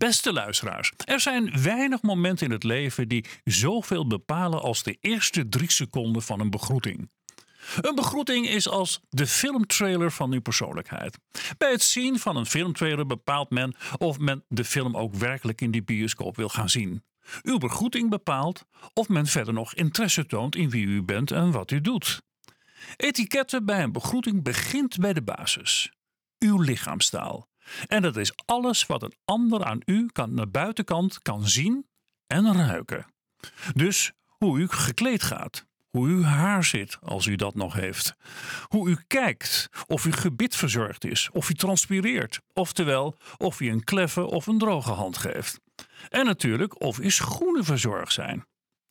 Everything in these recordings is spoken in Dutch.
Beste luisteraars, er zijn weinig momenten in het leven die zoveel bepalen als de eerste 3 seconden van een begroeting. Een begroeting is als de filmtrailer van uw persoonlijkheid. Bij het zien van een filmtrailer bepaalt men of men de film ook werkelijk in die bioscoop wil gaan zien. Uw begroeting bepaalt of men verder nog interesse toont in wie u bent en wat u doet. Etiketten bij een begroeting begint bij de basis. Uw lichaamstaal. En dat is alles wat een ander aan u aan de buitenkant kan zien en ruiken. Dus hoe u gekleed gaat, hoe uw haar zit als u dat nog heeft, hoe u kijkt, of uw gebit verzorgd is, of u transpireert, oftewel of u een kleffe of een droge hand geeft. En natuurlijk of uw schoenen verzorgd zijn.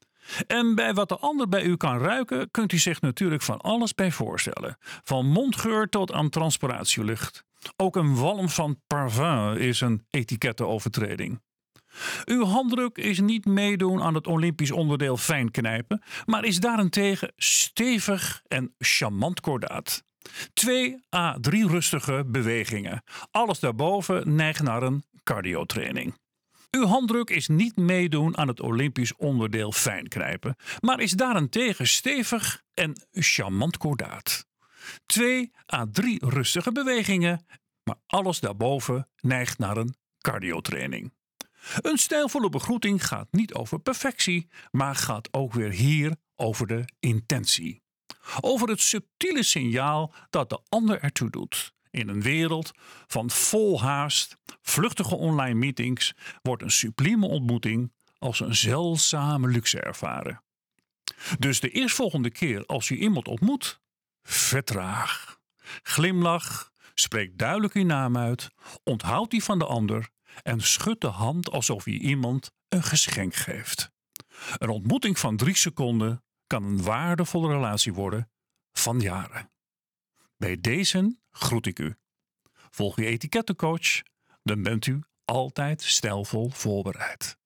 En bij wat de ander bij u kan ruiken, kunt u zich natuurlijk van alles bij voorstellen. Van mondgeur tot aan transpiratielucht. Ook een walm van parfum is een etikettenovertreding. Uw handdruk is niet meedoen aan het Olympisch onderdeel fijn knijpen, maar is daarentegen stevig en charmant kordaat. 2 à 3 rustige bewegingen. Alles daarboven neigt naar een cardiotraining. Uw handdruk is niet meedoen aan het Olympisch onderdeel fijn knijpen, maar is daarentegen stevig en charmant kordaat. 2 à 3 rustige bewegingen, maar alles daarboven neigt naar een cardiotraining. Een stijlvolle begroeting gaat niet over perfectie, maar gaat ook weer hier over de intentie. Over het subtiele signaal dat de ander ertoe doet. In een wereld van vol haast, vluchtige online meetings wordt een sublieme ontmoeting als een zeldzame luxe ervaren. Dus de eerstvolgende keer als u iemand ontmoet, vertraag. Glimlach, spreek duidelijk uw naam uit, onthoud die van de ander en schud de hand alsof u iemand een geschenk geeft. Een ontmoeting van 3 seconden kan een waardevolle relatie worden van jaren. Bij deze groet ik u. Volg uw etikettencoach, dan bent u altijd stijlvol voorbereid.